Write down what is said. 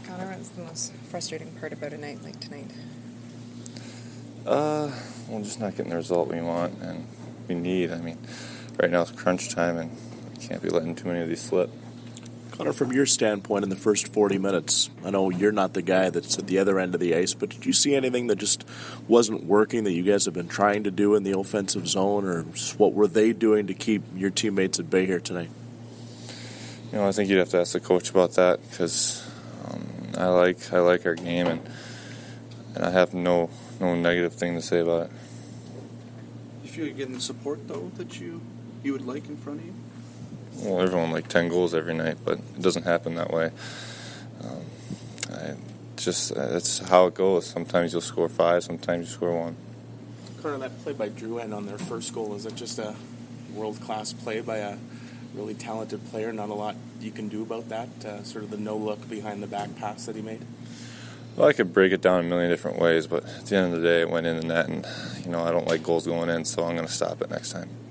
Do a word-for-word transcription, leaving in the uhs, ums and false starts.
Connor, what's the most frustrating part about a night like tonight? Uh, well, just not getting the result we want and we need. I mean, right now it's crunch time, and we can't be letting too many of these slip. Connor, from your standpoint in the first forty minutes, I know you're not the guy that's at the other end of the ice, but did you see anything that just wasn't working that you guys have been trying to do in the offensive zone, or just what were they doing to keep your teammates at bay here tonight? You know, I think you'd have to ask the coach about that because um, I like I like our game, and and I have no no negative thing to say about it. You feel you're getting the support though that you you would like in front of you? Well, everyone like ten goals every night, but it doesn't happen that way. Um, I just uh, that's how it goes. Sometimes you'll score five, sometimes you score one. Connor, that play by Drouin on their first goal, is it just a world-class play by a really talented player? Not a lot you can do about that, uh, sort of the no-look behind the back pass that he made? Well, I could break it down a million different ways, but at the end of the day, it went in the net, and you know I don't like goals going in, so I'm going to stop it next time.